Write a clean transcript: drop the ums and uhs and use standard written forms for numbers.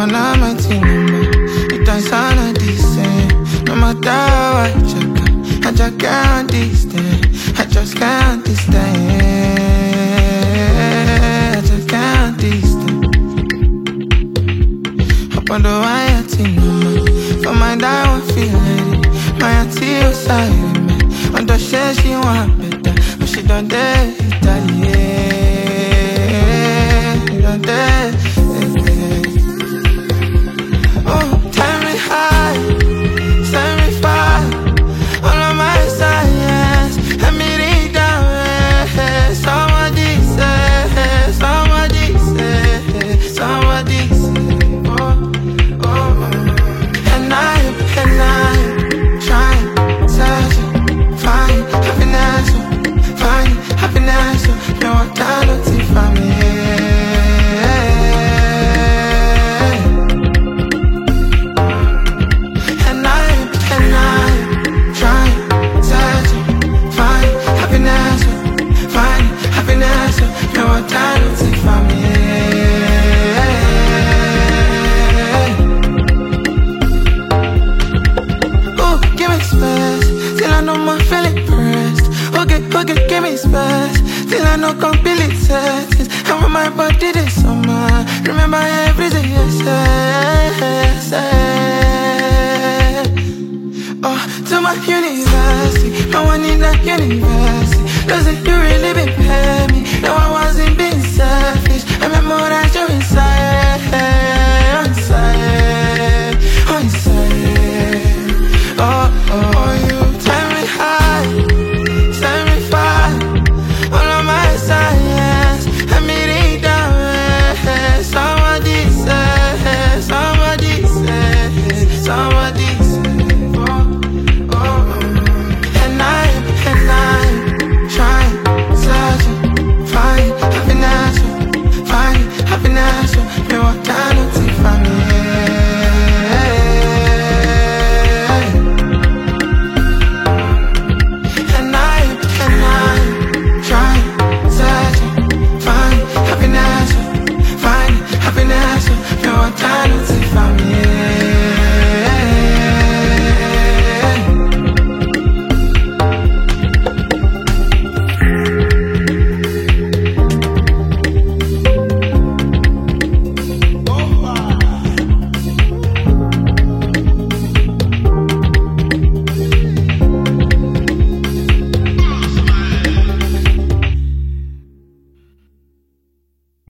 wanna my team number. It dance on a decent. No matter how I check, I just can't stand. I just can't stand. I just can't stand. Up on the wire team number. For my die one feeling. My auntie was silent me. On the share she want better, but she done dead Italy. Done dead. Oh, tell me high, send me far. All of my science, let me read down. Somebody say, somebody say, somebody say. Oh, oh, and I'm trying, searching, find happiness. No, I cannot see from me. Okay, give me space till I know complete senses. And when my body this summer, remember everything you said. Oh, to my university, I want in that university. Doesn't you really be pay me? No, I wasn't